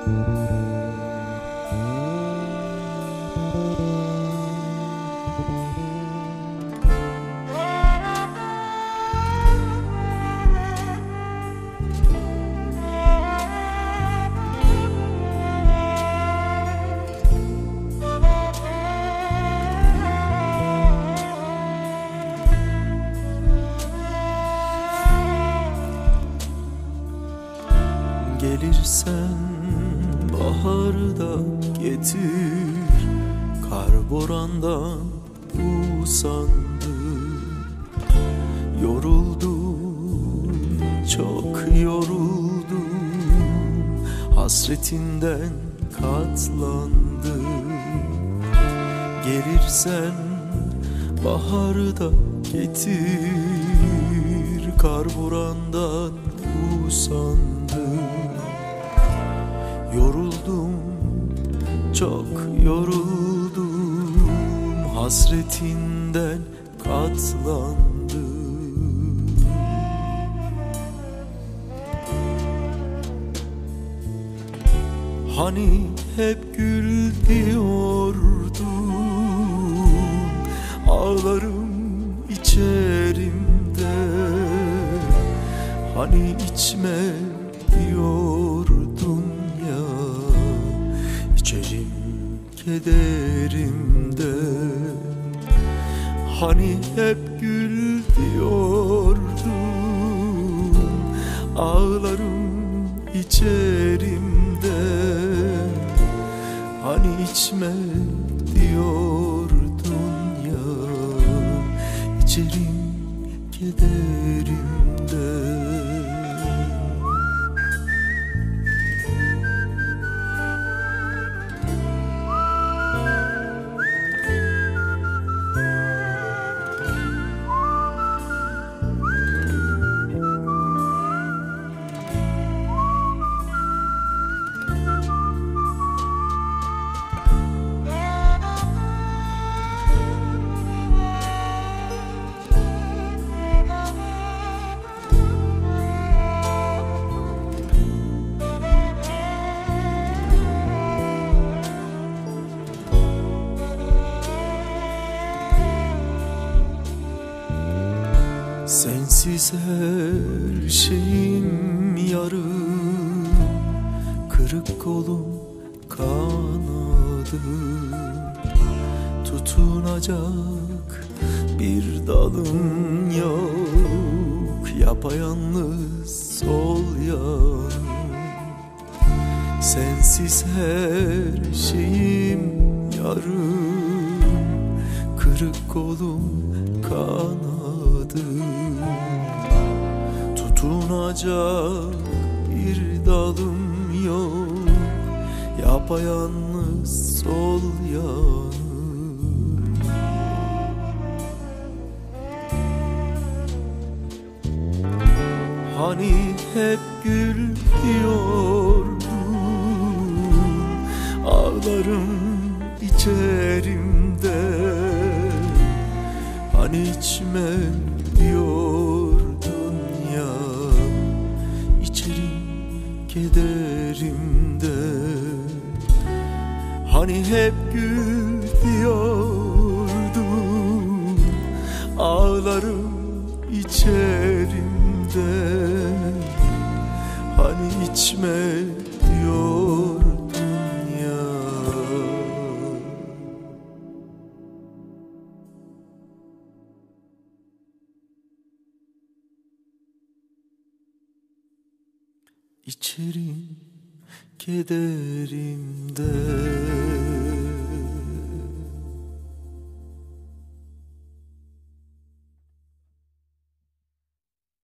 Gelirsen baharda getir, kar borandan usandım. Yoruldum, çok yoruldum, hasretinden katlandım. Gelirsen baharda getir, kar borandan usandım. Yoruldum, çok yoruldum, hasretinden katlandım. Hani hep gül diyordun, ağlarım içerimde. Hani içme diyordun ya, içerim kederimde. Hani hep gül diyordun, ağlarım içerimde. Hani içme diyordun ya, içerim kederimde. Sensiz her şeyim yarım, kırık kolum kanadım. Tutunacak bir dalım yok, yapayalnız sol yanım. Sensiz her şeyim yarım, kırık kolum kanadım. Tutunacak bir dalım yok, yapayalnız sol yanım. Hani hep gül diyordun, ağlarım içerimde. Hani içme diyordun ya, içerim kederimde. Hani hep gül diyordun, ağlarım içerimde. Hani içme diyordun ya. İçerim kederimde.